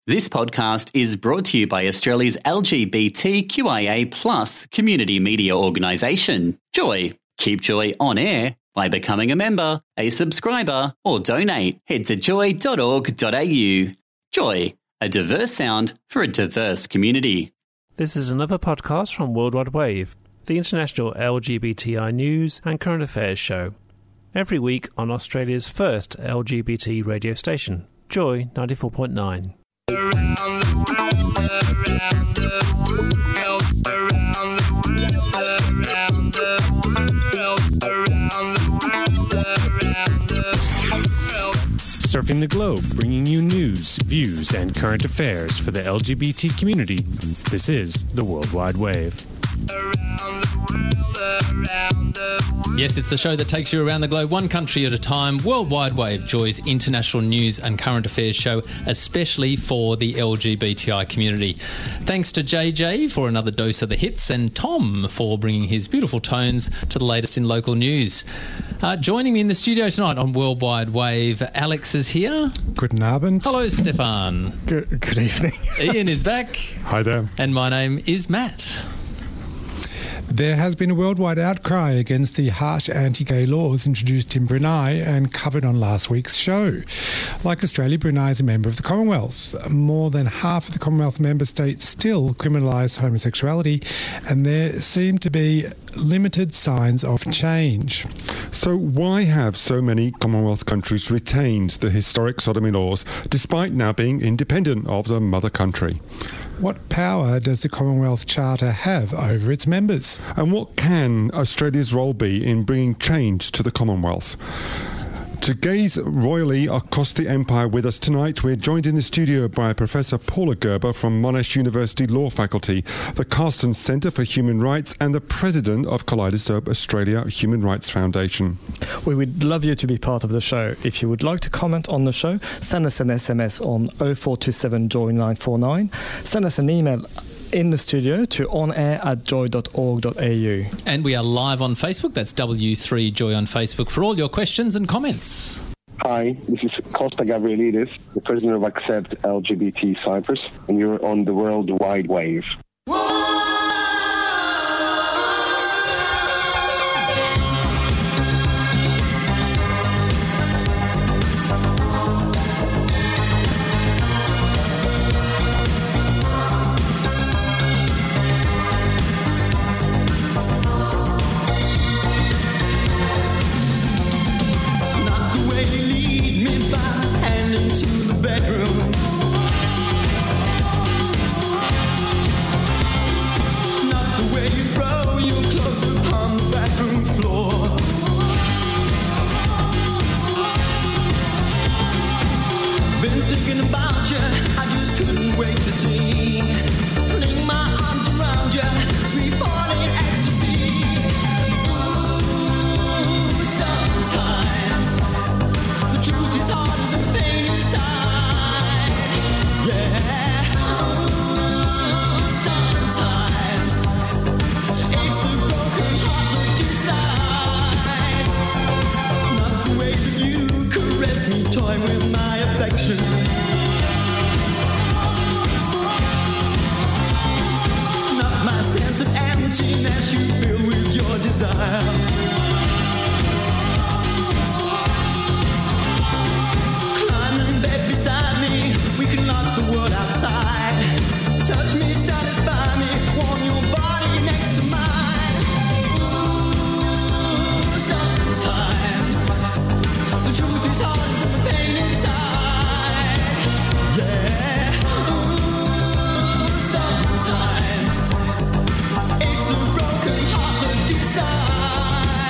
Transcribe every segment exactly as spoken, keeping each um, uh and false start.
This podcast is brought to you by Australia's L G B T Q I A plus community media organisation, Joy. Keep Joy on air by becoming a member, a subscriber, or donate. Head to joy dot org dot a u. Joy, a diverse sound for a diverse community. This is another podcast from Worldwide Wave, the international L G B T I news and current affairs show. Every week on Australia's first L G B T radio station, Joy ninety-four point nine. Surfing the globe, bringing you news, views, and current affairs for the L G B T community. This is the World Wide Wave. Yes, it's the show that takes you around the globe, one country at a time. Worldwide Wave, Joy's international news and current affairs show, especially for the L G B T I community. Thanks to J J for another dose of the hits, and Tom for bringing his beautiful tones to the latest in local news. Uh, joining me in the studio tonight on Worldwide Wave, Alex is here. Guten Abend. Hello, Stefan. Good, good evening. Ian is back. Hi there. And my name is Matt. There has been a worldwide outcry against the harsh anti-gay laws introduced in Brunei and covered on last week's show. Like Australia, Brunei is a member of the Commonwealth. More than half of the Commonwealth member states still criminalise homosexuality, and there seem to be limited signs of change. So why have so many Commonwealth countries retained the historic sodomy laws despite now being independent of the mother country? What power does the Commonwealth Charter have over its members? And what can Australia's role be in bringing change to the Commonwealth? To gaze royally across the empire with us tonight, we're joined in the studio by Professor Paula Gerber from Monash University Law Faculty, the Carstens Centre for Human Rights, and the President of Kaleidoscope Australia Human Rights Foundation. We would love you to be part of the show. If you would like to comment on the show, send us an S M S on oh four two seven joy nine four nine. Send us an email in the studio to onair at joy dot org dot a u. And we are live on Facebook. That's W three Joy on Facebook for all your questions and comments. Hi, this is Costa Gabrielidis, the president of Accept L G B T Cyprus, and you're on the World Wide Wave. It's the broken heart that decides.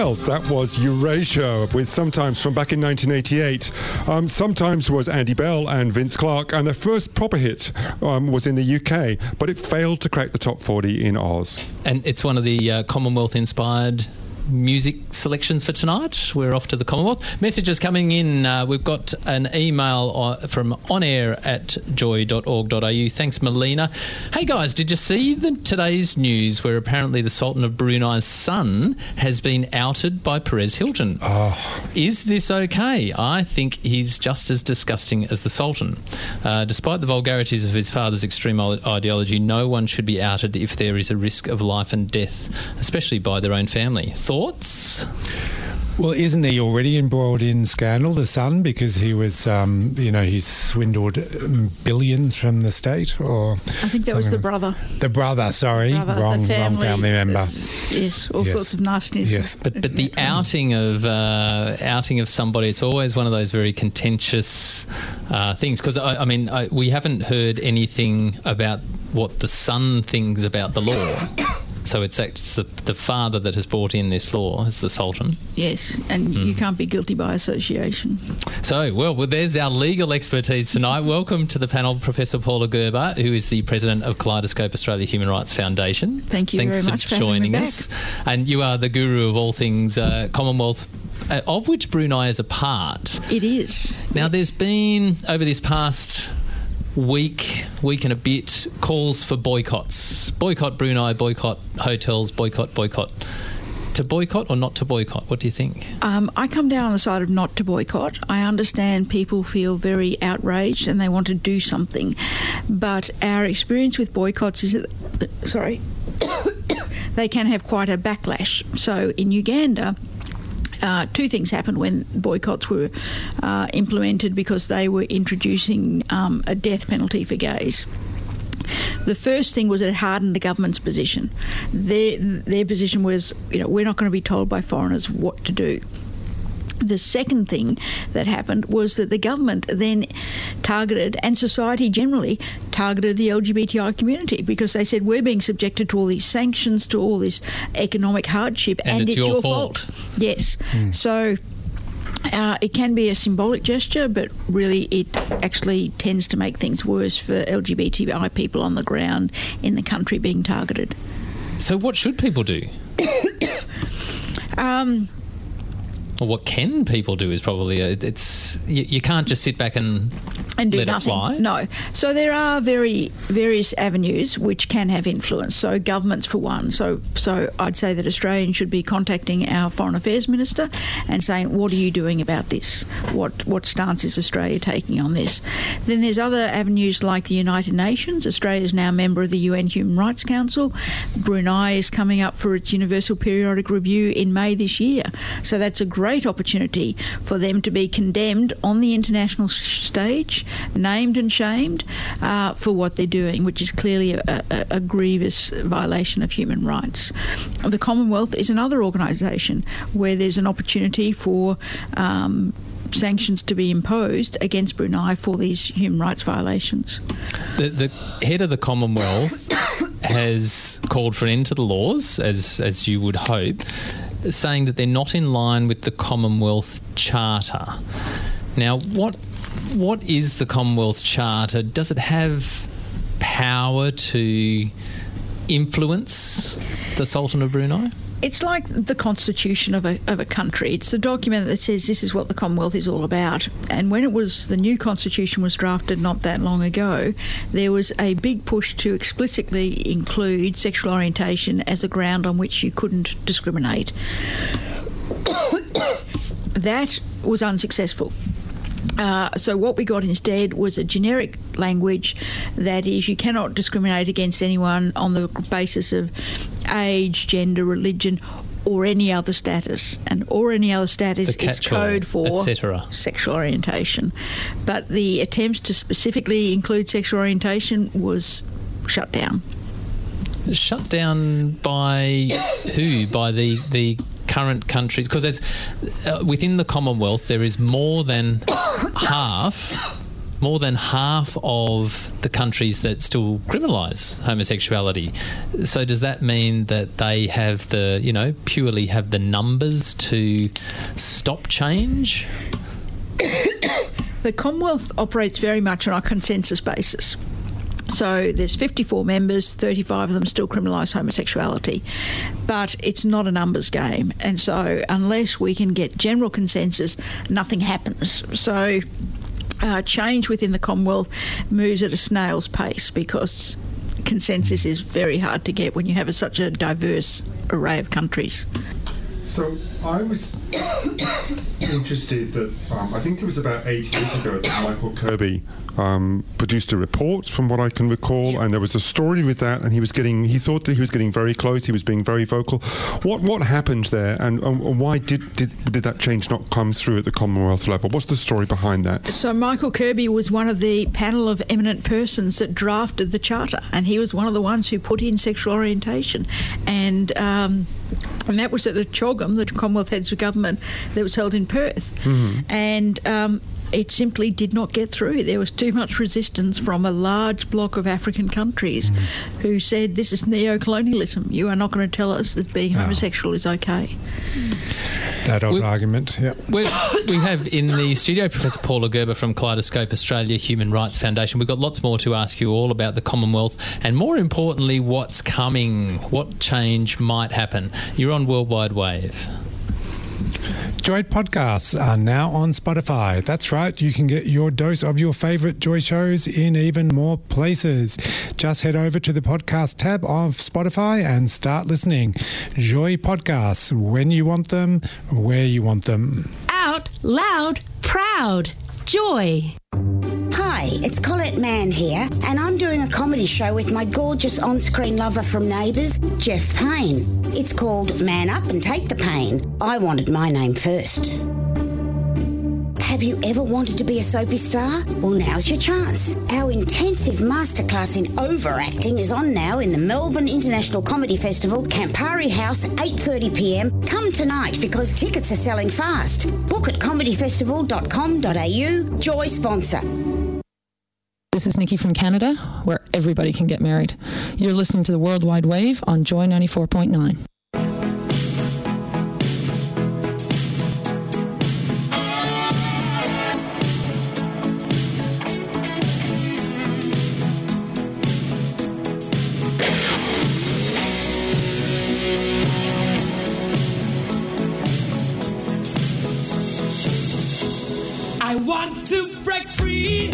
Well, that was Eurasia with Sometimes from back in nineteen eighty-eight. Um, Sometimes was Andy Bell and Vince Clarke, and their first proper hit um, was in the U K, but it failed to crack the top forty in Oz. And it's one of the uh, Commonwealth-inspired music selections for tonight. We're off to the Commonwealth. Messages coming in. Uh, we've got an email from onair at joy dot org dot a u. Thanks, Melina. Hey, guys, did you see the, today's news where apparently the Sultan of Brunei's son has been outed by Perez Hilton? Oh. Is this okay? I think he's just as disgusting as the Sultan. Uh, despite the vulgarities of his father's extreme ideology, no one should be outed if there is a risk of life and death, especially by their own family. Thoughts? Well, isn't he already embroiled in scandal, the son, because he was, um, you know, he's swindled billions from the state? Or I think that was the brother. The brother, sorry. Brother, wrong, the family, wrong family member. Yes, all yes. sorts of nastiness. Yes. But but the outing of uh, outing of somebody, it's always one of those very contentious uh, things. Because, I, I mean, I, we haven't heard anything about what the son thinks about the law. So it's, it's the, the father that has brought in this law, it's the Sultan. Yes, and mm. you can't be guilty by association. So, well, well, there's our legal expertise tonight. Welcome to the panel, Professor Paula Gerber, who is the president of Kaleidoscope Australia Human Rights Foundation. Thank you Thanks very for much for joining having me us. back. And you are the guru of all things uh, Commonwealth, uh, of which Brunei is a part. It is. Now, yes. there's been, over this past week, week and a bit, calls for boycotts. Boycott Brunei, boycott hotels, boycott, boycott. To boycott or not to boycott? What do you think? Um, I come down on the side of not to boycott. I understand people feel very outraged and they want to do something. But our experience with boycotts is that, sorry, they can have quite a backlash. So in Uganda, Uh, two things happened when boycotts were uh, implemented because they were introducing um, a death penalty for gays. The first thing was that it hardened the government's position. Their, their position was, you know, we're not going to be told by foreigners what to do. The second thing that happened was that the government then targeted, and society generally targeted, the L G B T I community because they said we're being subjected to all these sanctions, to all this economic hardship, and, and it's, it's your, your fault. fault. Yes. Mm. So uh, it can be a symbolic gesture, but really it actually tends to make things worse for L G B T I people on the ground in the country being targeted. So what should people do? um... Well, what can people do is probably a, it's you, you can't just sit back and and do let nothing. it fly. No. So there are very various avenues which can have influence. So governments, for one. So so I'd say that Australians should be contacting our Foreign Affairs Minister and saying, what are you doing about this? What what stance is Australia taking on this? Then there's other avenues like the United Nations. Australia is now a member of the U N Human Rights Council. Brunei is coming up for its Universal Periodic Review in May this year. So that's a great great opportunity for them to be condemned on the international stage, named and shamed uh, for what they're doing, which is clearly a, a, a grievous violation of human rights. The Commonwealth is another organisation where there's an opportunity for um, sanctions to be imposed against Brunei for these human rights violations. The, the head of the Commonwealth has called for an end to the laws, as as you would hope, saying that they're not in line with the Commonwealth Charter. Now, what what is the Commonwealth Charter? Does it have power to influence the Sultan of Brunei? It's like the constitution of a of a country. It's the document that says this is what the Commonwealth is all about. And when it was the new constitution was drafted not that long ago, there was a big push to explicitly include sexual orientation as a ground on which you couldn't discriminate. That was unsuccessful. Uh, so what we got instead was a generic language that is you cannot discriminate against anyone on the basis of age, gender, religion or any other status. And or any other status is code for sexual orientation. But the attempts to specifically include sexual orientation was shut down. Shut down by who? By the... the current countries, because there's uh, within the Commonwealth there is more than half more than half of the countries that still criminalise homosexuality. So does that mean that they have the, you know, purely have the numbers to stop change? The Commonwealth operates very much on a consensus basis. So there's fifty-four members, thirty-five of them still criminalise homosexuality. But it's not a numbers game. And so unless we can get general consensus, nothing happens. So uh, change within the Commonwealth moves at a snail's pace because consensus is very hard to get when you have a, such a diverse array of countries. So I was interested that um, I think it was about eight years ago that Michael Kirby um, produced a report, from what I can recall, and there was a story with that, and he was getting, he thought that he was getting very close, he was being very vocal. What what happened there, and, and why did, did did that change not come through at the Commonwealth level? What's the story behind that? So Michael Kirby was one of the panel of eminent persons that drafted the Charter, and he was one of the ones who put in sexual orientation, and um, and that was at the CHOGM, the Commonwealth Heads of Government, that was held in Perth. Mm-hmm. And um, it simply did not get through. There was too much resistance from a large block of African countries mm. who said, this is neo-colonialism. You are not going to tell us that being oh. homosexual is okay. That old we, argument, yeah. We have in the studio Professor Paula Gerber from Kaleidoscope Australia Human Rights Foundation. We've got lots more to ask you all about the Commonwealth and, more importantly, what's coming, what change might happen. You're on Worldwide Wave. Joy podcasts are now on Spotify. That's right, you can get your dose of your favourite Joy shows in even more places. Just head over to the podcast tab of Spotify and start listening. Joy podcasts, when you want them, where you want them. Out loud, proud. Joy. Hi, it's Colette Mann here, and I'm doing a comedy show with my gorgeous on-screen lover from Neighbours, Jeff Payne. It's called Man Up and Take the Pain. I wanted my name first. Have you ever wanted to be a soapy star? Well, now's your chance. Our intensive masterclass in overacting is on now in the Melbourne International Comedy Festival, Campari House, eight thirty p m. Come tonight because tickets are selling fast. Book at comedy festival dot com dot a u. Joy sponsor. This is Nikki from Canada, where everybody can get married. You're listening to the Worldwide Wave on Joy ninety-four point nine. I want to break free.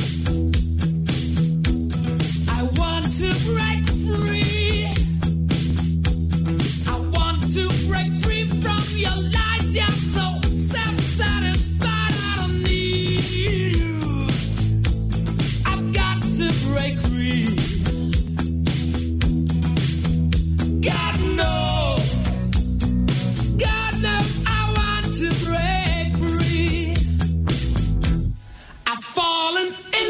I want to break free. I want to break free from your lies. You're so self-satisfied. I don't need you. I've got to break free. God knows. God knows I want to break free. I've fallen in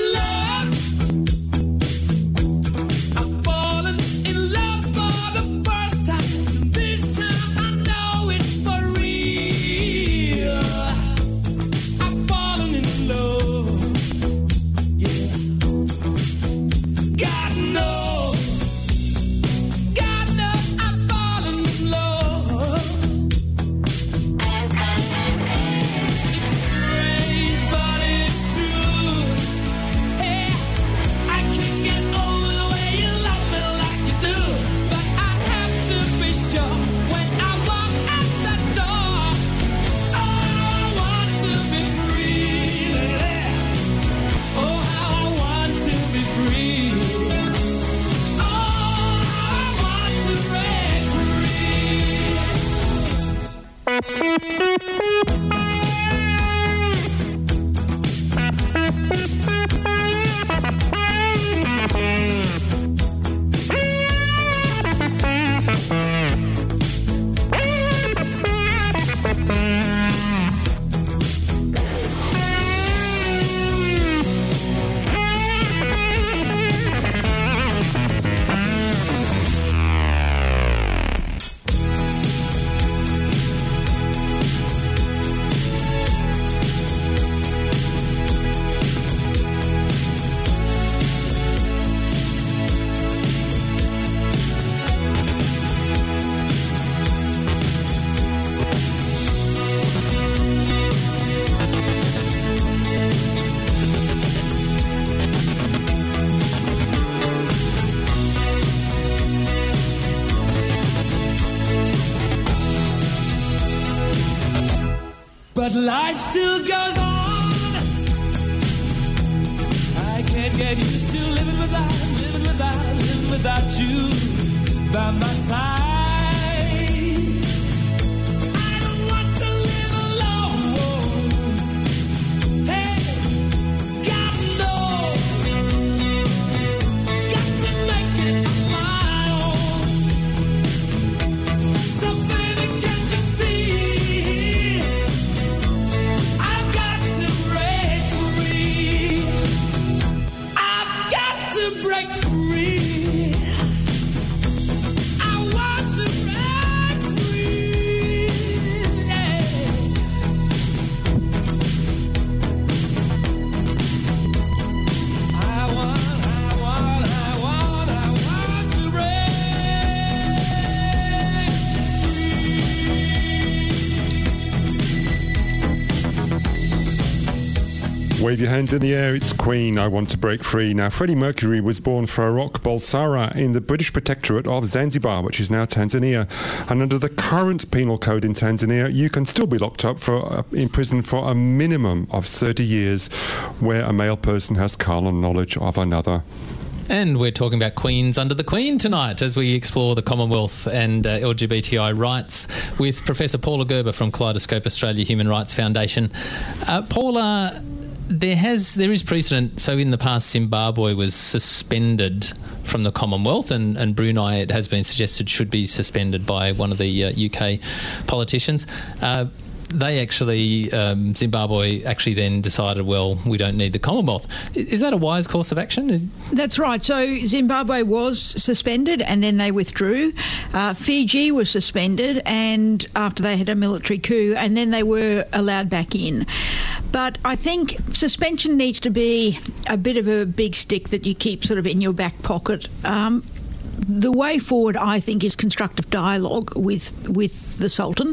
but life still goes on. I can't get used to living without, living without, living without you by my side. I don't want to live alone. Hey, God knows, got to make it on my own. So baby, can't you see? I've got to break free. I've got to break free. I want to break free. Yeah. I want, I want, I want, I want to Wave your hands in the air, it's Queen, I Want to Break Free. Now, Freddie Mercury was born Farouk Balsara in the British Protectorate of Zanzibar, which is now Tanzania. And under the current penal code in Tanzania, you can still be locked up for uh, in prison for a minimum of thirty years where a male person has carnal knowledge of another. And we're talking about Queens under the Queen tonight as we explore the Commonwealth and uh, L G B T I rights with Professor Paula Gerber from Kaleidoscope Australia Human Rights Foundation. Uh, Paula, there has there is precedent. So in the past, Zimbabwe was suspended from the Commonwealth, and, and Brunei, it has been suggested, should be suspended by one of the uh, U K politicians. Uh, They actually, um, Zimbabwe actually then decided, well, we don't need the Commonwealth. Is that a wise course of action? That's right. So Zimbabwe was suspended and then they withdrew. Uh, Fiji was suspended and after they had a military coup, and then they were allowed back in. But I think suspension needs to be a bit of a big stick that you keep sort of in your back pocket. Um, the way forward, I think, is constructive dialogue with with the Sultan.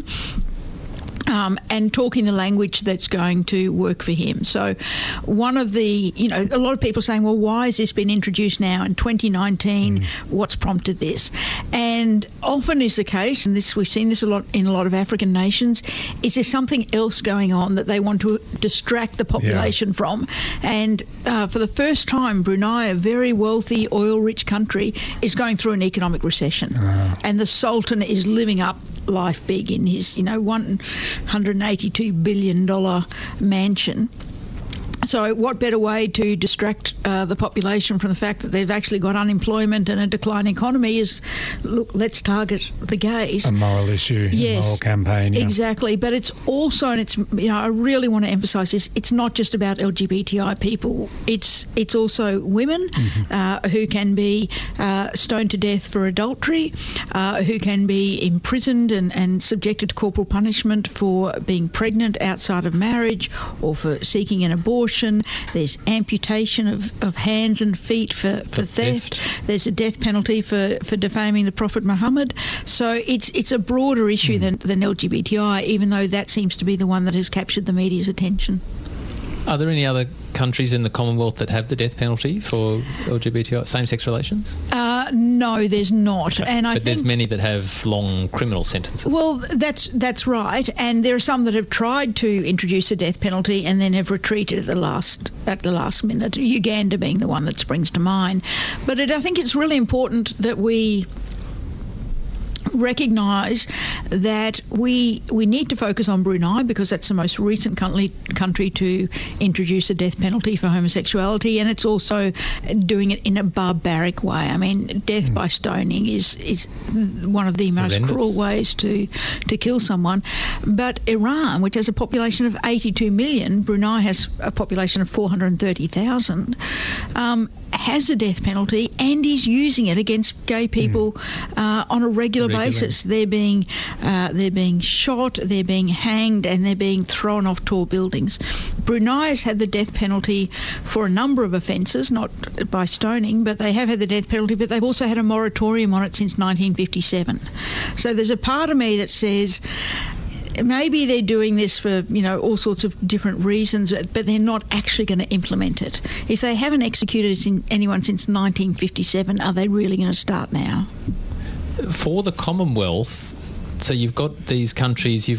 Um, and talking the language that's going to work for him. So one of the, you know, a lot of people saying, well, why has this been introduced now in twenty nineteen? Mm. What's prompted this? And often is the case, and this we've seen this a lot in a lot of African nations, is there something else going on that they want to distract the population yeah. from? And uh, for the first time, Brunei, a very wealthy, oil-rich country, is going through an economic recession. Uh. And the Sultan is living up life big in his, you know, one hundred eighty-two billion dollars mansion. So what better way to distract uh, the population from the fact that they've actually got unemployment and a declining economy is, look, let's target the gays. A moral issue, yes, a moral campaign. Yeah. Exactly. But it's also, and it's, you know, I really want to emphasise this, it's not just about L G B T I people. It's it's also women mm-hmm. uh, who can be uh, stoned to death for adultery, uh, who can be imprisoned and, and subjected to corporal punishment for being pregnant outside of marriage or for seeking an abortion. There's amputation of, of hands and feet for, for, for theft. theft. There's a death penalty for, for defaming the Prophet Muhammad. So it's it's a broader issue mm. than, than L G B T I, even though that seems to be the one that has captured the media's attention. Are there any other countries in the Commonwealth that have the death penalty for L G B T I, same-sex relations? Uh, no, there's not. Okay. And I but think, there's many that have long criminal sentences. Well, that's that's right. And there are some that have tried to introduce a death penalty and then have retreated at the last at the last minute. Uganda being the one that springs to mind. But it, I think it's really important that we recognise that we we need to focus on Brunei because that's the most recent country, country to introduce a death penalty for homosexuality, and it's also doing it in a barbaric way. I mean, death mm. by stoning is is one of the most Horrendous. cruel ways to to kill someone. But Iran, which has a population of eighty-two million, Brunei has a population of four hundred thirty thousand, um, has a death penalty and is using it against gay people mm. uh, on a regular basis. Basis. They're being uh, they're being shot, they're being hanged, and they're being thrown off tall buildings. Brunei has had the death penalty for a number of offences, not by stoning, but they have had the death penalty, but they've also had a moratorium on it since nineteen fifty-seven. So there's a part of me that says maybe they're doing this for, you know, all sorts of different reasons, but they're not actually going to implement it. If they haven't executed anyone since nineteen fifty-seven, are they really going to start now? For the Commonwealth, so you've got these countries, you've got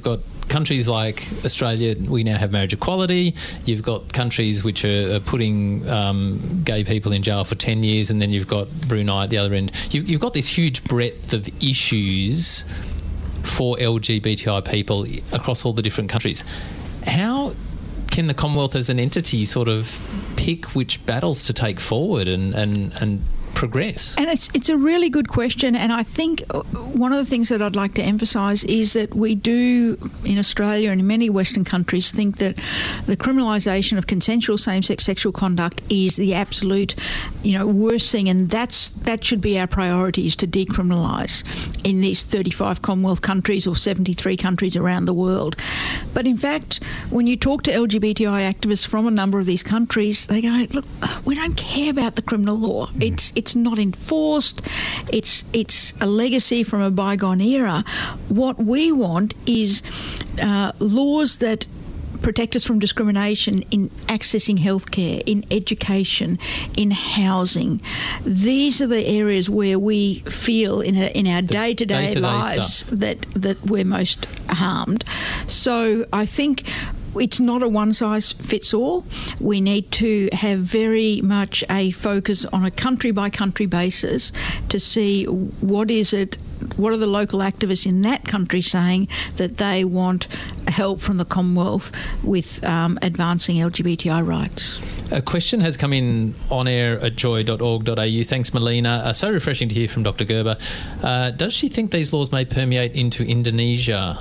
countries like Australia, we now have marriage equality. You've got countries which are, are putting um, gay people in jail for ten years, and then you've got Brunei at the other end. You, you've got this huge breadth of issues for L G B T I people across all the different countries. How can the Commonwealth as an entity sort of pick which battles to take forward and, and, and progress? And it's it's a really good question, and I think one of the things that I'd like to emphasise is that we do in Australia and in many Western countries think that the criminalisation of consensual same-sex sexual conduct is the absolute, you know, worst thing, and that's that should be our priority, is to decriminalise in these thirty-five Commonwealth countries or seventy-three countries around the world. But in fact, when you talk to L G B T I activists from a number of these countries, they go, look, we don't care about the criminal law. Mm. It's it's not enforced. It's it's a legacy from a bygone era. What we want is uh, laws that protect us from discrimination in accessing healthcare, in education, in housing. These are the areas where we feel in a, in our The day-to-day, day-to-day lives stuff. that that we're most harmed. So I think it's not a one-size-fits-all. We need to have very much a focus on a country-by-country basis to see what is it, what are the local activists in that country saying that they want help from the Commonwealth with um, advancing L G B T I rights. A question has come in on air at joy dot org dot a u. Thanks, Melina. Uh, so refreshing to hear from Doctor Gerber. Uh, does she think these laws may permeate into Indonesia?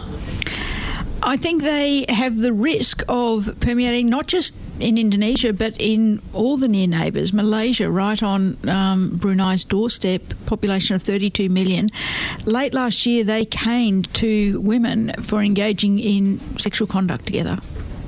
I think they have the risk of permeating not just in Indonesia but in all the near neighbours. Malaysia, right on um, Brunei's doorstep, population of thirty-two million. Late last year they caned two women for engaging in sexual conduct together.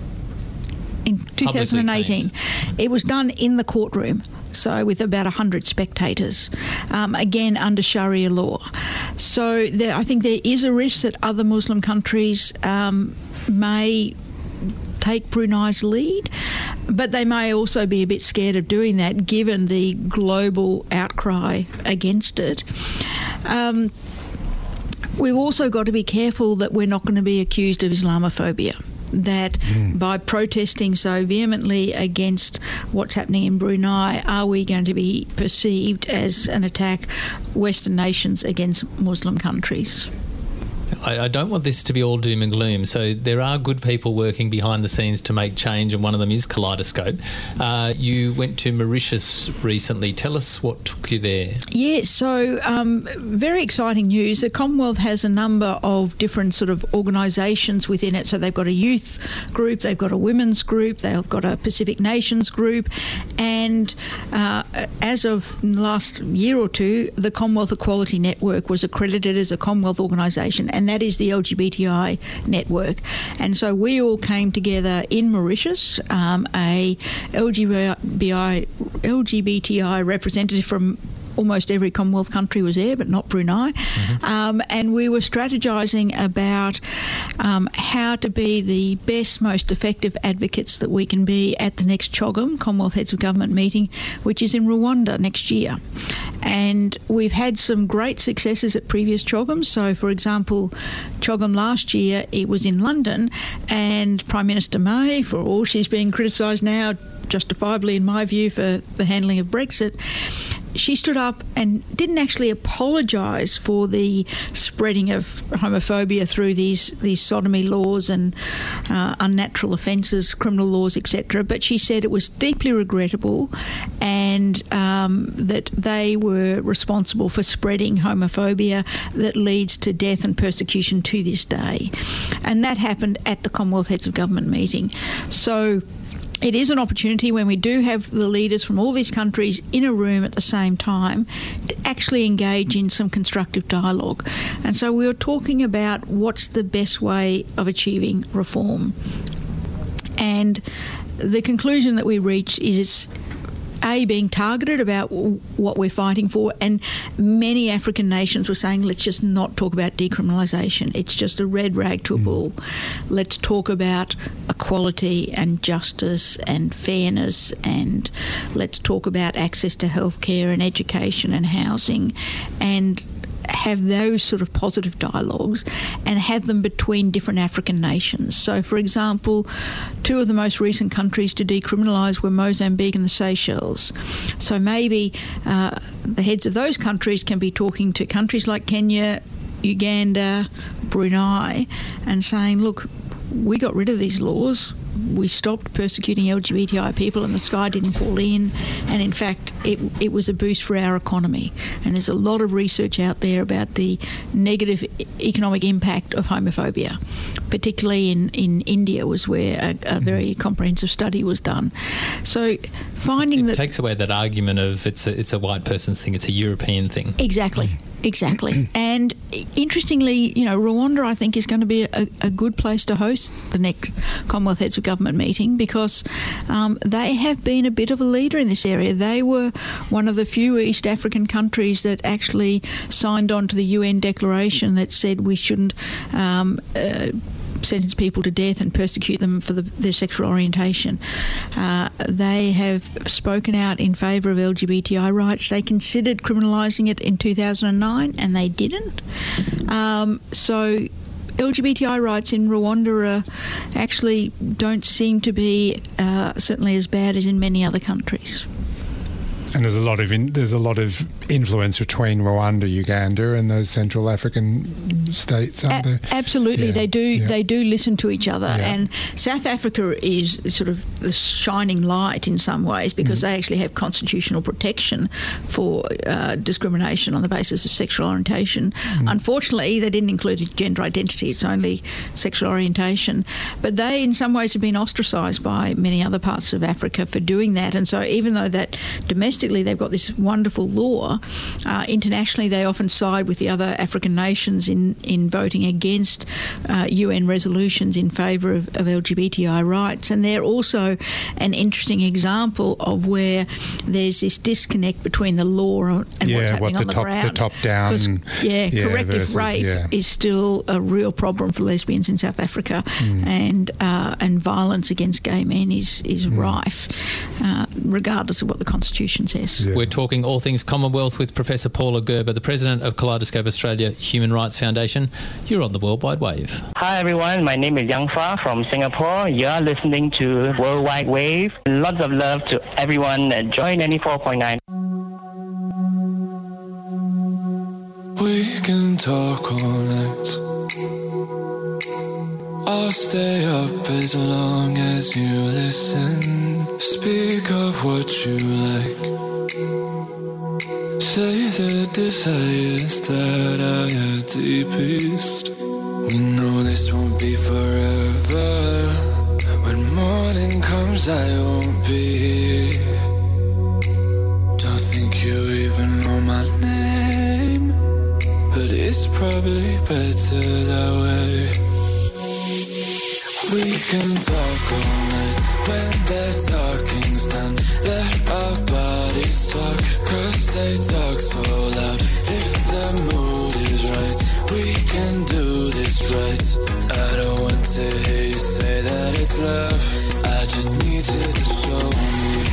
In two thousand eighteen. It was done in the courtroom. So with about one hundred spectators, um, again under Sharia law. So there, I think there is a risk that other Muslim countries um, may take Brunei's lead, but they may also be a bit scared of doing that given the global outcry against it. Um, we've also got to be careful that we're not going to be accused of Islamophobia. That mm. by protesting so vehemently against what's happening in Brunei, are we going to be perceived as an attack Western nations against Muslim countries? I, I don't want this to be all doom and gloom. So there are good people working behind the scenes to make change, and one of them is Kaleidoscope. Uh, you went to Mauritius recently. Tell us what took you there. Yes, so um, very exciting news. The Commonwealth has a number of different sort of organisations within it. So they've got a youth group, they've got a women's group, they've got a Pacific Nations group, and uh, as of the last year or two, the Commonwealth Equality Network was accredited as a Commonwealth organisation, and that is the L G B T I network. And so we all came together in Mauritius, um, a L G B T I representative from almost every Commonwealth country was there, but not Brunei. Mm-hmm. Um, and we were strategising about um, how to be the best, most effective advocates that we can be at the next CHOGM, Commonwealth Heads of Government meeting, which is in Rwanda next year. And we've had some great successes at previous CHOGMs. So, for example, CHOGM last year, it was in London, and Prime Minister May, for all she's being criticised now, justifiably in my view, for the handling of Brexit, she stood up and didn't actually apologise for the spreading of homophobia through these, these sodomy laws and uh, unnatural offences, criminal laws, et cetera. But she said it was deeply regrettable and um, that they were responsible for spreading homophobia that leads to death and persecution to this day. And that happened at the Commonwealth Heads of Government meeting. So it is an opportunity when we do have the leaders from all these countries in a room at the same time to actually engage in some constructive dialogue. And so we were talking about what's the best way of achieving reform. And the conclusion that we reached is it's A, being targeted about what we're fighting for, and many African nations were saying, let's just not talk about decriminalisation. It's just a red rag to a bull. Let's talk about equality and justice and fairness, and let's talk about access to healthcare and education and housing. And have those sort of positive dialogues and have them between different African nations. So, for example, two of the most recent countries to decriminalise were Mozambique and the Seychelles. So maybe uh, the heads of those countries can be talking to countries like Kenya, Uganda, Brunei, and saying, look, we got rid of these laws. We stopped persecuting L G B T I people and the sky didn't fall in, and in fact it, it was a boost for our economy. And there's a lot of research out there about the negative economic impact of homophobia, particularly in, in India was where a, a very comprehensive study was done. So finding it that... It takes away that argument of it's a, it's a white person's thing, it's a European thing. Exactly. Exactly. And interestingly, you know, Rwanda, I think, is going to be a, a good place to host the next Commonwealth Heads of Government meeting because um, they have been a bit of a leader in this area. They were one of the few East African countries that actually signed on to the U N declaration that said we shouldn't um, uh, sentence people to death and persecute them for the, their sexual orientation. Uh, they have spoken out in favour of L G B T I rights. They considered criminalising it in two thousand nine and they didn't. Um, so L G B T I rights in Rwanda are actually don't seem to be uh, certainly as bad as in many other countries. And there's a lot of in, there's a lot of influence between Rwanda, Uganda, and those Central African states, aren't a- there? Absolutely, yeah. they do. Yeah. They do listen to each other. Yeah. And South Africa is sort of the shining light in some ways because mm. they actually have constitutional protection for uh, discrimination on the basis of sexual orientation. Mm. Unfortunately, they didn't include gender identity; it's only sexual orientation. But they, in some ways, have been ostracised by many other parts of Africa for doing that. And so, even though that domestic they've got this wonderful law. Uh, internationally, they often side with the other African nations in, in voting against uh, U N resolutions in favour of, of L G B T I rights. And they're also an interesting example of where there's this disconnect between the law and yeah, what's happening what the on the top, ground. The top down. Yeah, yeah, corrective versus, rape yeah. is still a real problem for lesbians in South Africa, mm. and uh, and violence against gay men is, is mm. rife, uh, regardless of what the Constitution says. Yeah. We're talking all things Commonwealth with Professor Paula Gerber, the President of Kaleidoscope Australia Human Rights Foundation. You're on the World Wide Wave. Hi everyone, my name is Yang Fa from Singapore. You're listening to World Wide Wave. Lots of love to everyone at Joy ninety-four point nine. We can talk all night. I'll stay up as long as you listen. Speak of what you like. Say the desires that are your deepest. We know this won't be forever. When morning comes I won't be here. Don't think you even know my name, but it's probably better that way. We can talk all night when the talking's done. Let our bodies talk, cause they talk so loud. If the mood is right, we can do this right. I don't want to hear you say that it's love. I just need you to show me.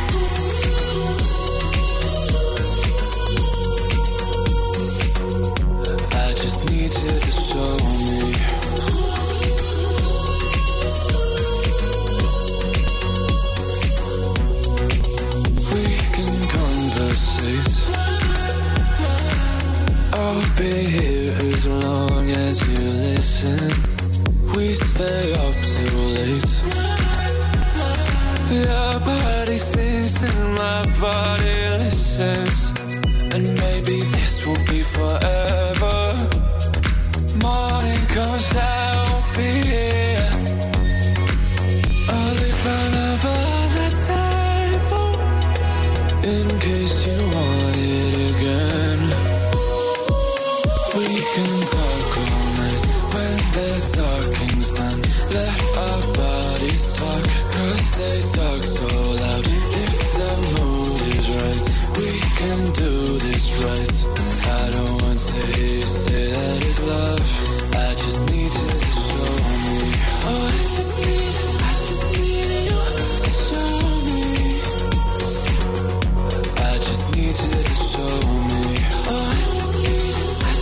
I just need you to show me. I'll be here as long as you listen. We stay up too late. Your body sings and my body listens. And maybe this will be forever. Morning comes, I won't be here. I'll leave my number on the table in case you want it again. We can talk all night when the talking's done. Let our bodies talk, cause they talk so loud. If the mood is right, we can do this right. I don't want to hear you say that it's love. I just need you to show me. Oh, I just need, I just need you to show me. I just need you to show me. Oh, I just need, I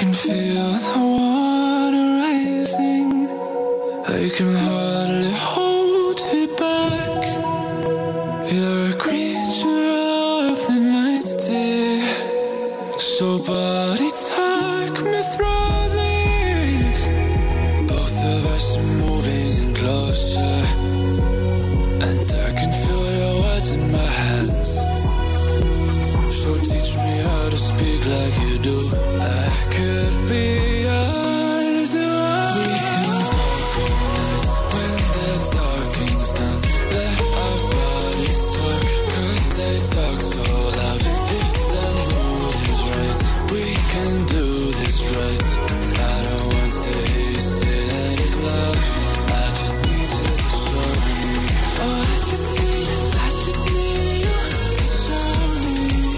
can feel the water rising. I can hardly hold it back. You're a creature of the night, dear. So body talk me through this. Both of us are moving in closer, and I can feel your words in my hands. So teach me how to speak like you do. I could be yours. We can talk all night when the talking's done. Let our bodies talk, cause they talk so loud. If the mood is right, we can do this right. I don't want to hear you say that it's love. I just need you to show me. Oh, I just need you, I just need you to show me.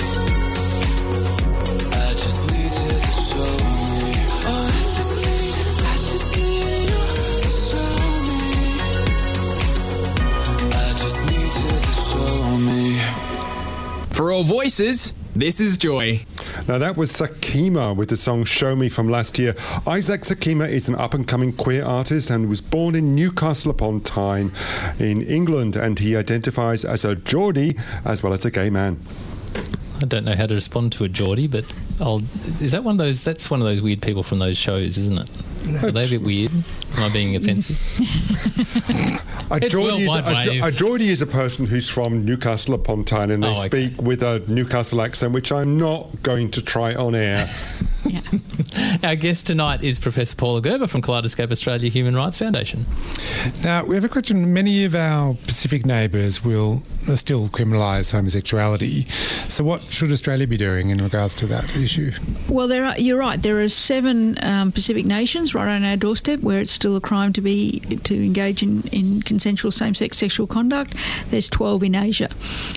I just need you to show me. Oh, I just need you, I just need you to show me. I just need you to show me. For all voices, this is Joy. Now that was Sakima with the song Show Me from last year. Isaac Sakima is an up-and-coming queer artist and was born in Newcastle upon Tyne in England, and he identifies as a Geordie as well as a gay man. I don't know how to respond to a Geordie, but I'll, is that one of those? That's one of those weird people from those shows, isn't it? Are they a bit weird? Am I being offensive? A It's Geordie, is, worldwide a, wave. a Geordie is a person who's from Newcastle upon Tyne, and they Oh, okay. speak with a Newcastle accent, which I'm not going to try on air. Our guest tonight is Professor Paula Gerber from Kaleidoscope Australia Human Rights Foundation. Now, we have a question. Many of our Pacific neighbours will uh, still criminalise homosexuality. So what should Australia be doing in regards to that issue? Well, there are, you're right. There are seven um, Pacific nations right on our doorstep where it's still a crime to be to engage in, in consensual same-sex sexual conduct. There's twelve in Asia.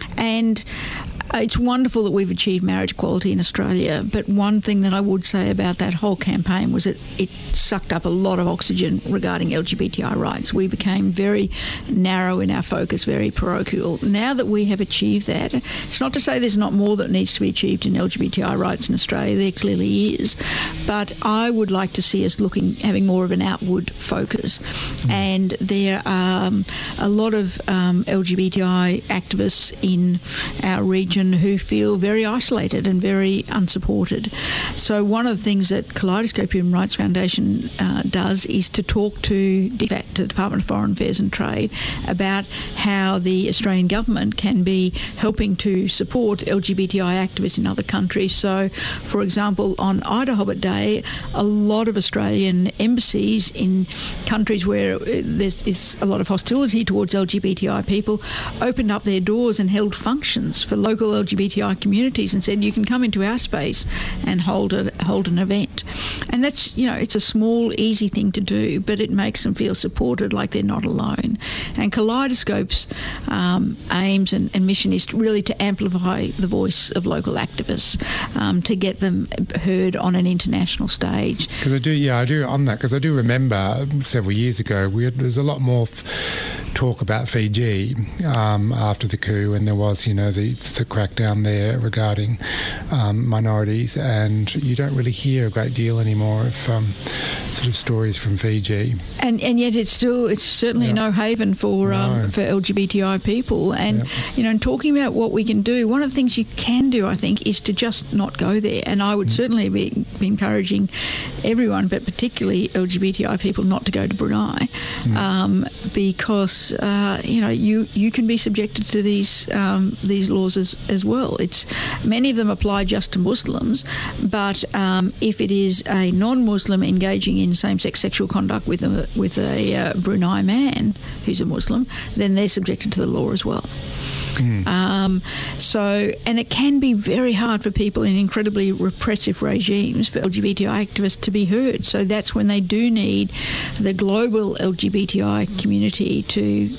And Uh, it's wonderful that we've achieved marriage equality in Australia, but one thing that I would say about that whole campaign was that it sucked up a lot of oxygen regarding L G B T I rights. We became very narrow in our focus, very parochial. Now that we have achieved that, it's not to say there's not more that needs to be achieved in L G B T I rights in Australia. There clearly is, but I would like to see us looking, having more of an outward focus. Mm. And there are um, a lot of um, L G B T I activists in our region who feel very isolated and very unsupported. So one of the things that Kaleidoscope Human Rights Foundation uh, does is to talk to D FAT, the Department of Foreign Affairs and Trade, about how the Australian government can be helping to support L G B T I activists in other countries. So, for example, on Ida Hobbit Day, a lot of Australian embassies in countries where there's is a lot of hostility towards L G B T I people opened up their doors and held functions for local L G B T I communities and said, you can come into our space and hold a, hold an event. And that's, you know, it's a small, easy thing to do, but it makes them feel supported, like they're not alone. And Kaleidoscope's um, aims and, and mission is really to amplify the voice of local activists, um, to get them heard on an international stage. Because I do, yeah, I do on that, because I do remember several years ago, we had, there's a lot more f- talk about Fiji um, after the coup, and there was, you know, the, the crackdown there regarding um, minorities, and you don't really hear a great deal anymore of um, sort of stories from Fiji. And and yet it's still, it's certainly Yeah. no haven for um, No. for L G B T I people. And, Yeah. you know, and talking about what we can do, one of the things you can do, I think, is to just not go there. And I would certainly be, be encouraging everyone, but particularly L G B T I people, not to go to Brunei, um, because, uh, you know, you, you can be subjected to these um, these laws as, as well. It's many of them apply just to Muslims, but um, if it is a non-Muslim engaging in same-sex sexual conduct with a with a uh, Brunei man who's a Muslim, then they're subjected to the law as well. Mm. Um, so, and it can be very hard for people in incredibly repressive regimes for L G B T I activists to be heard. So that's when they do need the global L G B T I community to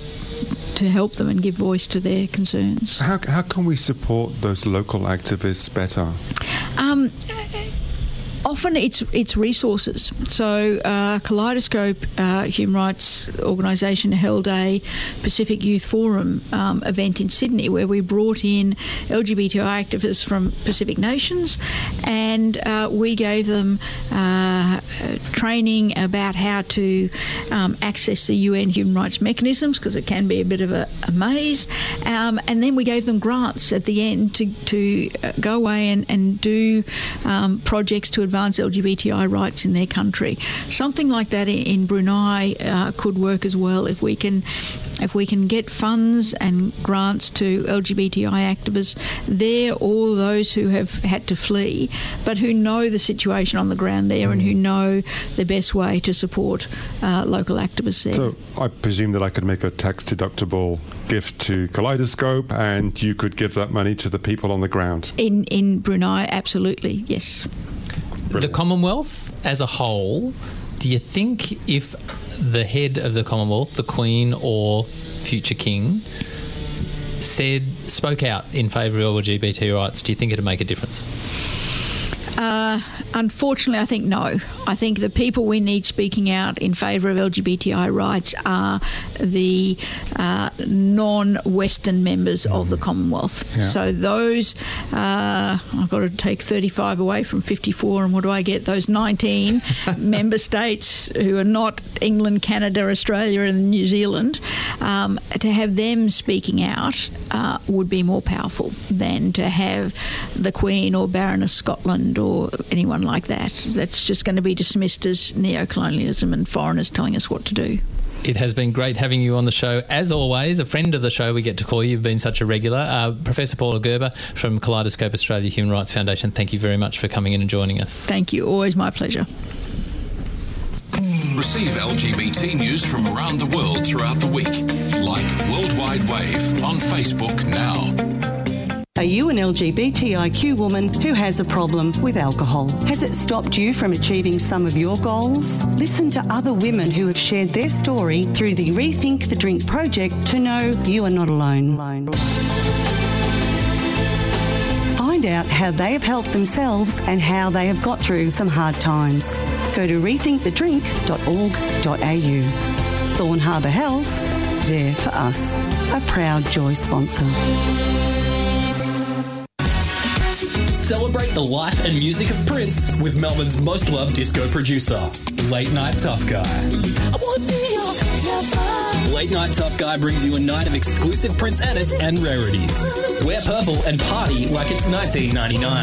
to help them and give voice to their concerns. How, how can we support those local activists better? Um, Often it's it's resources. So uh, Kaleidoscope uh, Human Rights Organisation held a Pacific Youth Forum um, event in Sydney where we brought in L G B T I activists from Pacific nations, and uh, we gave them uh, training about how to um, access the U N human rights mechanisms, because it can be a bit of a, a maze, um, and then we gave them grants at the end to, to uh, go away and, and do um, projects to advance L G B T I rights in their country. Something like that in, in Brunei uh, could work as well if we can if we can get funds and grants to L G B T I activists there, or those who have had to flee but who know the situation on the ground there mm. and who know the best way to support uh, local activists there. So I presume that I could make a tax-deductible gift to Kaleidoscope and you could give that money to the people on the ground? In, in Brunei, absolutely, yes. The Commonwealth as a whole, do you think if the head of the Commonwealth, the Queen or future King, said, spoke out in favour of L G B T rights, do you think it'd make a difference? Uh, unfortunately, I think no. I think the people we need speaking out in favour of L G B T I rights are the uh, non-Western members mm. of the Commonwealth. Yeah. So those, uh, I've got to take thirty-five away from fifty-four, and what do I get? Those nineteen member states who are not England, Canada, Australia and New Zealand, um, to have them speaking out uh, would be more powerful than to have the Queen or Baroness Scotland or or anyone like that. That's just going to be dismissed as neo-colonialism and foreigners telling us what to do. It has been great having you on the show. As always, a friend of the show, we get to call you. You've been such a regular. Uh, Professor Paula Gerber from Kaleidoscope Australia Human Rights Foundation, thank you very much for coming in and joining us. Thank you. Always my pleasure. Receive L G B T news from around the world throughout the week. Like Worldwide Wave on Facebook now. Are you an L G B T I Q woman who has a problem with alcohol? Has it stopped you from achieving some of your goals? Listen to other women who have shared their story through the Rethink the Drink project to know you are not alone. Find out how they have helped themselves and how they have got through some hard times. Go to rethink the drink dot org dot a u. Thorn Harbour Health, there for us. A proud Joy sponsor. Celebrate the life and music of Prince with Melbourne's most loved disco producer, Late Night Tough Guy. Late Night Tough Guy brings you a night of exclusive Prince edits and rarities. Wear purple and party like it's nineteen ninety-nine.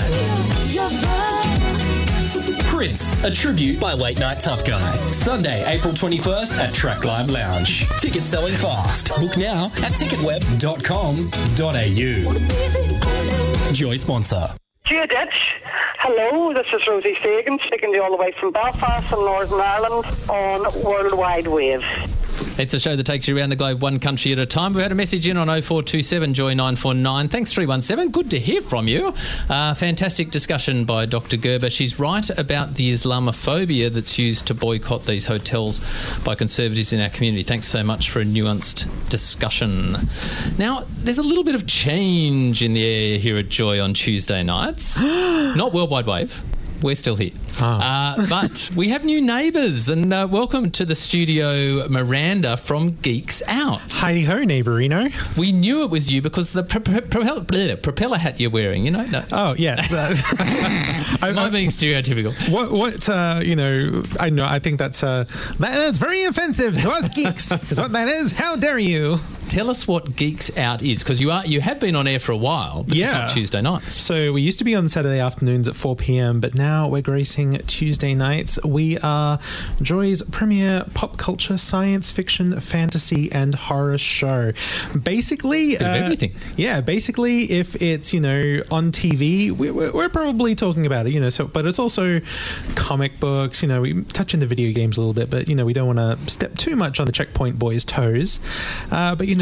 Prince, a tribute by Late Night Tough Guy. Sunday, April twenty-first at Track Live Lounge. Tickets selling fast. Book now at ticketweb dot com dot a u. Joy sponsor. Dear Ditch, hello, this is Rosie Fagan speaking to you all the way from Belfast in Northern Ireland on Worldwide Wave. It's a show that takes you around the globe one country at a time. We had a message in on oh four two seven Joy nine four nine. Thanks, three one seven. Good to hear from you. Uh, fantastic discussion by Doctor Gerber. She's right about the Islamophobia that's used to boycott these hotels by conservatives in our community. Thanks so much for a nuanced discussion. Now, there's a little bit of change in the air here at Joy on Tuesday nights. Not Worldwide Wave. We're still here. Oh. Uh, but we have new neighbours, and uh, welcome to the studio, Miranda from Geeks Out. Hi-ho, neighbourino. We knew it was you because the pro- pro- pro- propeller, propeller hat you're wearing, you know? No. Oh, yeah. Am I being stereotypical? What, what uh, you know, I know, I think that's, uh, that, that's very offensive to us geeks, is what that is. How dare you? Tell us what Geeks Out is, because you are you have been on air for a while, but yeah. Not Tuesday nights. So we used to be on Saturday afternoons at four p.m, but now we're gracing Tuesday nights. We are Joy's premier pop culture, science fiction, fantasy, and horror show. Basically, Bit of uh, everything. Yeah, basically, if it's you know on T V, we, we're, we're probably talking about it. You know, so but it's also comic books. You know, we touch into video games a little bit, but you know we don't want to step too much on the Checkpoint Boys' toes. Uh, but you know.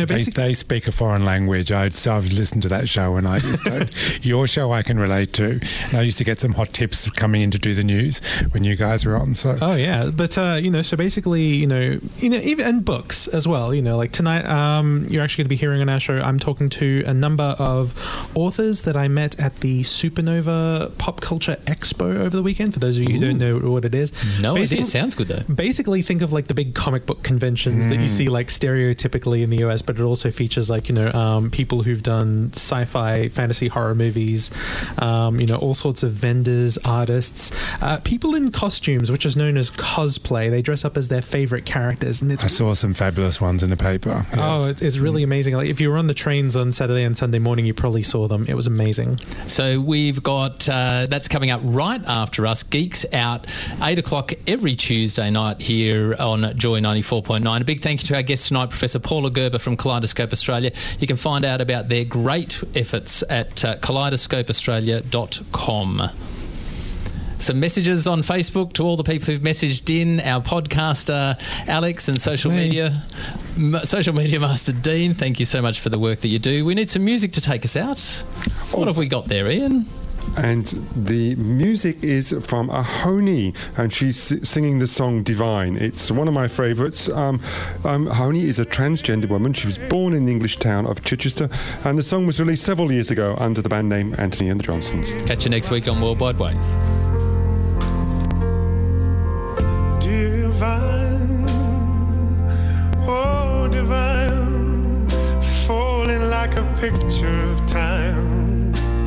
know, they, basically, they speak a foreign language. I, so I've listened to that show, and I just don't. Your show I can relate to. And I used to get some hot tips coming in to do the news when you guys were on. So oh yeah, but uh, you know, so basically, you know, you know, even and books as well. You know, like tonight, um, you're actually going to be hearing on our show. I'm talking to a number of authors that I met at the Supernova Pop Culture Expo over the weekend. For those of you who don't know what it is, No Basically- idea. It sounds good though. Basically, think of like the big comic book conventions that you see like stereotypically in the U S, but it also features like, you know, um, people who've done sci-fi, fantasy, horror movies, um, you know, all sorts of vendors, artists, uh, people in costumes, which is known as cosplay. They dress up as their favorite characters, and it's I saw some fabulous ones in the paper. Yes. oh, it's, it's really amazing. Like if you were on the trains on Saturday and Sunday morning, you probably saw them. It was amazing. So we've got uh, that's coming up right after us. Geeks Out, eight o'clock every Tuesday night here on Joy ninety-four point nine. A big thank you to our guest tonight, Professor Paula Gerber from Kaleidoscope Australia. You can find out about their great efforts at uh, kaleidoscope australia dot com. Some messages on Facebook to all the people who've messaged in, our podcaster Alex and social media m- social media master Dean. Thank you so much for the work that you do. We need some music to take us out. What have we got there, Ian? And the music is from Ahoni, and she's s- singing the song Divine. It's one of my favourites. Um, um, Ahoni is a transgender woman. She was born in the English town of Chichester, and the song was released several years ago under the band name Anthony and the Johnsons. Catch you next week on Worldwide Wave. Divine, oh divine, falling like a picture of time.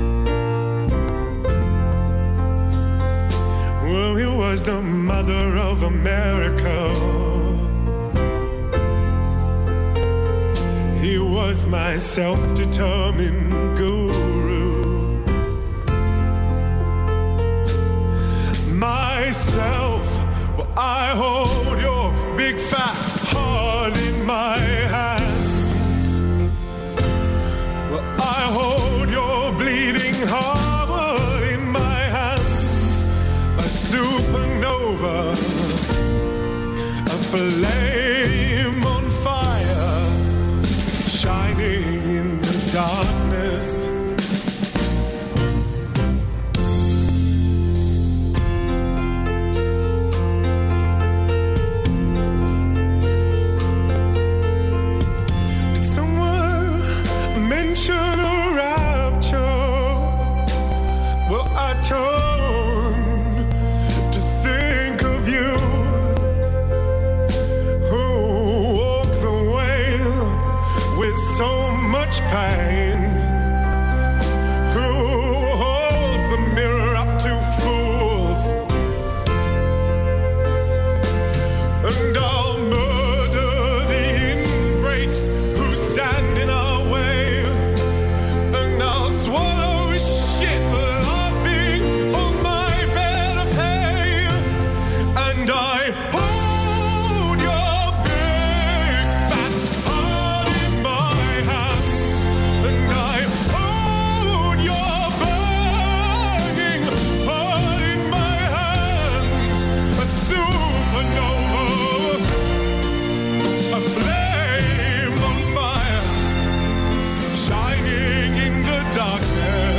Well, he was the mother of America. He was my self-determined guru. Myself, well, I hold your big fat heart in my hands. Well, I hold your bleeding heart in my hands. A supernova, a flame on fire, shining in the darkness. Did someone mention a rapture? Well, I turn to think of you, who walk the way with so much pain, who holds the mirror up to fools, and I'll murder the ingrates who stand in our way, and I'll swallow shit laughing on my bed of hay, and I hold your big fat heart in my hand, and I hold your burning heart in my hand. A supernova, a flame on fire, shining in the darkness.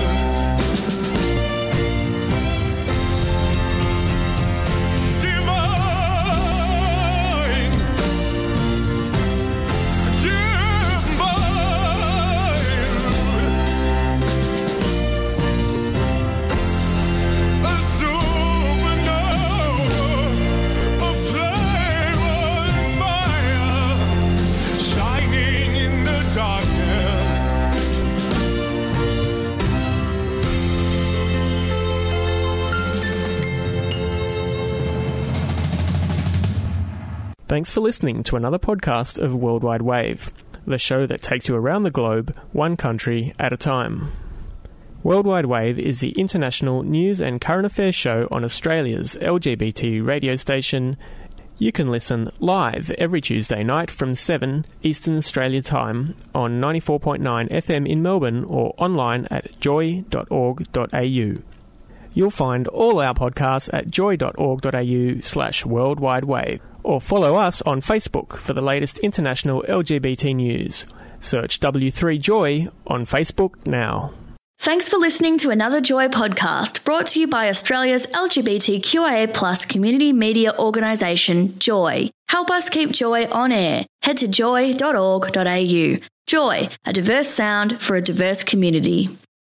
Divine, divine, a supernova, a flame on fire, shining in the darkness. Thanks for listening to another podcast of Worldwide Wave, the show that takes you around the globe, one country at a time. Worldwide Wave is the international news and current affairs show on Australia's L G B T radio station. You can listen live every Tuesday night from seven Eastern Australia Time on ninety-four point nine F M in Melbourne or online at joy dot org dot a u. You'll find all our podcasts at joy dot org dot a u slash worldwide wave, or follow us on Facebook for the latest international L G B T news. Search W three Joy on Facebook now. Thanks for listening to another Joy podcast brought to you by Australia's L G B T Q I A plus community media organisation, Joy. Help us keep Joy on air. Head to joy dot org dot a u. Joy, a diverse sound for a diverse community.